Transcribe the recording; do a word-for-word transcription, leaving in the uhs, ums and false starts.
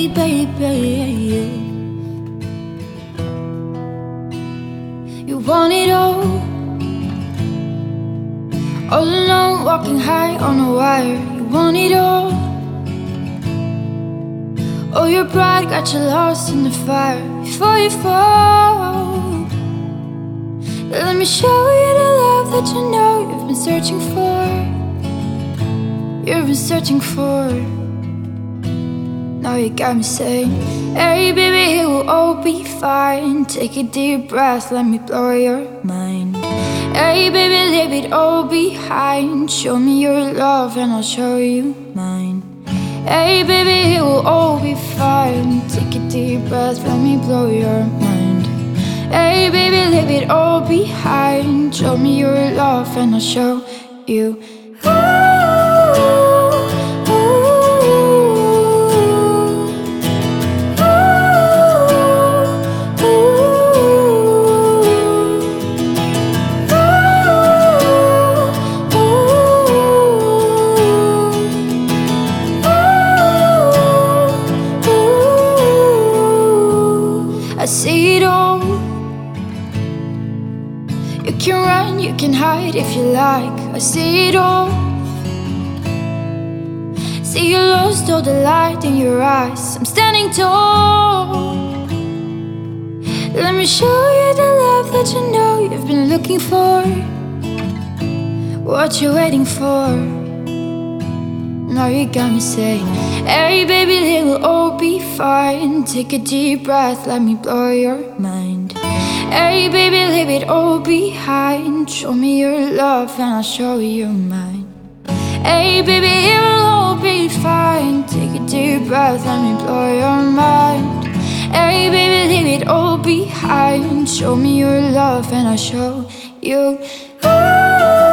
baby. You want it all, all alone, walking high on a wire. You want it all. Oh, your pride got you lost in the fire before you fall. Let me show you the love that you know you've been searching for. You've been searching for. Now you got me saying, hey baby, it will all be fine. Take a deep breath, let me blow your mind. Hey baby, leave it all behind. Show me your love and I'll show you mine. Hey baby, it will all be fine. Take a deep breath, let me blow your mind. Hey baby, leave it all behind. Show me your love and I'll show you. I see it all. You can run, you can hide if you like. I see it all. See you lost all the light in your eyes. I'm standing tall. Let me show you the love that you know you've been looking for. What you waiting for? Now you got me saying, hey baby, it will all be fine. Take a deep breath, let me blow your mind. Hey baby, leave it all behind. Show me your love and I'll show you mine. Hey baby, it will all be fine. Take a deep breath, let me blow your mind. Hey baby, leave it all behind. Show me your love and I'll show you. Ooh.